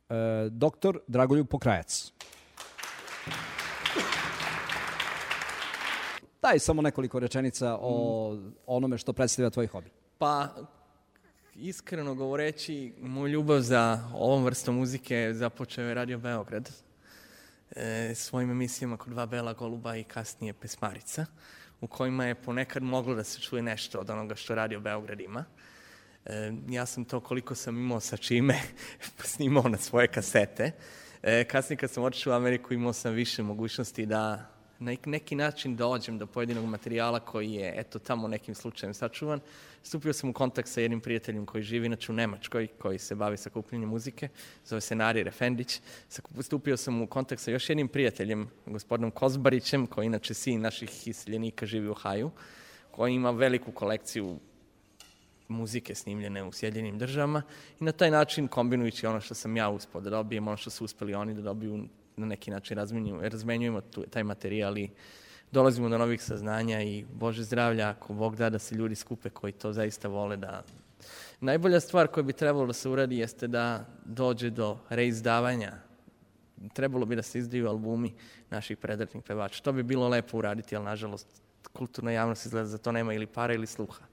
Doktor Dragoljub Pokrajac. Daj samo nekoliko rečenica o onome što predstavlja tvoj hobi. Pa, iskreno govoreći, moj ljubav za ovom vrstom muzike započeo je Radio Beograd svojim emisijama Kod dva bela goluba i kasnije Pesmarica, u kojima je ponekad moglo da se čuje nešto od onoga što Radio Beograd ima. Ja sam to koliko sam imao sa čime snimao na svoje kasete. Kasnije kad sam otišao u Ameriku imao sam više mogućnosti da na neki način dođem do pojedinog materijala koji je eto tamo nekim slučajem sačuvan. Stupio sam u kontakt sa jednim prijateljem koji živi inače u Nemačkoj, koji se bavi sakupljanjem muzike, zove se Narir Efendić. Stupio sam u kontakt sa još jednim prijateljem, gospodinom Kozbarićem, koji inače sin naših iseljenika živi u Ohaju, koji ima veliku kolekciju muzike snimljene u Sjedinjenim Državama i na taj način kombinujući ono što sam ja uspeo da dobijem, ono što su uspeli oni da dobiju, na neki način razmenjujemo taj materijal i dolazimo do novih saznanja i Bože zdravlja, ako Bog da se ljudi skupe koji to zaista vole da... Najbolja stvar koja bi trebalo da se uradi jeste da dođe do reizdavanja. Trebalo bi da se izdaju albumi naših predratnih pevača. To bi bilo lepo uraditi, ali nažalost kulturna javnost izgleda za to nema ili para ili sluha.